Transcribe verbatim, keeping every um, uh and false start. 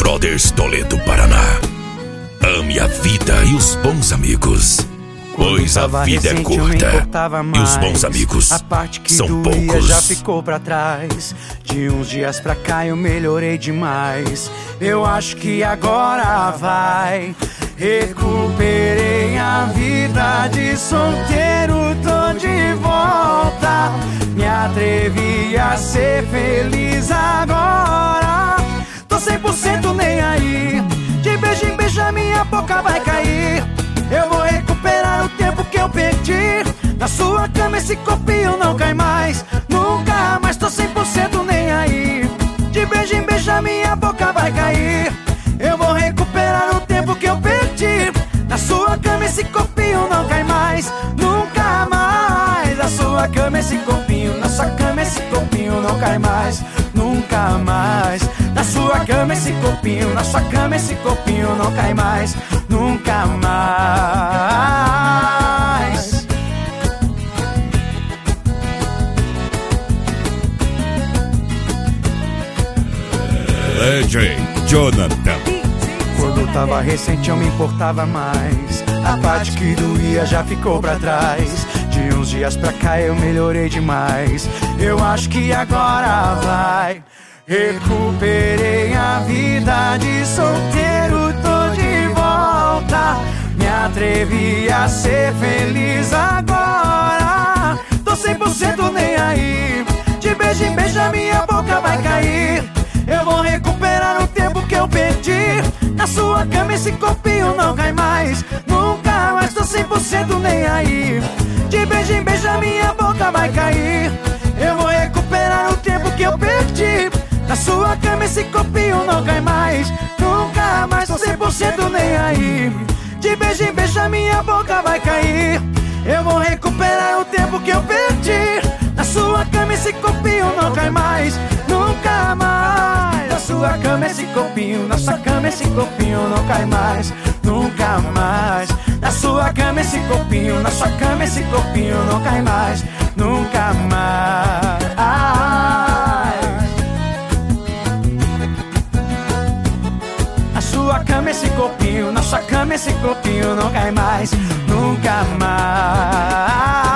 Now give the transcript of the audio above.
Brothers Toledo, Paraná. Ame a vida e os bons amigos, pois a vida é curta e os bons amigos a parte que são doía poucos. já ficou pra trás. De uns dias pra cá eu melhorei demais. Eu acho que agora vai. Recuperei a vida de solteiro, tô de volta. Me atrevi a ser feliz agora. Tô cem por cento nem aí. De beijo em beijo a minha boca vai cair. Eu vou recuperar o tempo que eu perdi. Na sua cama esse copinho não cai mais. Nunca mais, tô cem por cento nem aí. De beijo em beijo a minha boca vai cair. Eu vou recuperar o tempo que eu perdi. Na sua cama esse copinho não cai mais. Nunca mais. Na sua cama esse copinho, na sua cama esse copinho não cai mais. Nunca mais. Na sua cama esse copinho, na sua cama esse copinho não cai mais. Nunca mais. D J Jonathan. Quando eu tava recente eu me importava mais. A parte que doía já ficou pra trás. De uns dias pra cá eu melhorei demais. Eu acho que agora vai. Recuperei a vida de solteiro, tô de volta. Me atrevi a ser feliz agora. Tô cem por cento nem aí. De beijo em beijo a minha boca vai cair. Eu vou recuperar o tempo que eu perdi. Na sua cama esse copinho não cai mais. Nunca mais, tô cem por cento nem aí. De beijo em beijo a minha boca vai cair. Eu vou recuperar o tempo que eu perdi. Na sua cama esse copinho não cai mais. Nunca mais, tô cem por cento nem aí. De beijo em beijo a minha boca vai cair. Eu vou recuperar o tempo que eu perdi. Na sua cama esse copinho não cai mais. Nunca mais. Na sua cama esse copinho, na sua cama esse copinho não cai mais. Nunca mais. Na sua cama esse copinho, na sua cama esse copinho não cai mais. Nunca mais. Na sua cama esse copinho, na sua cama esse copinho não cai mais. Nunca mais.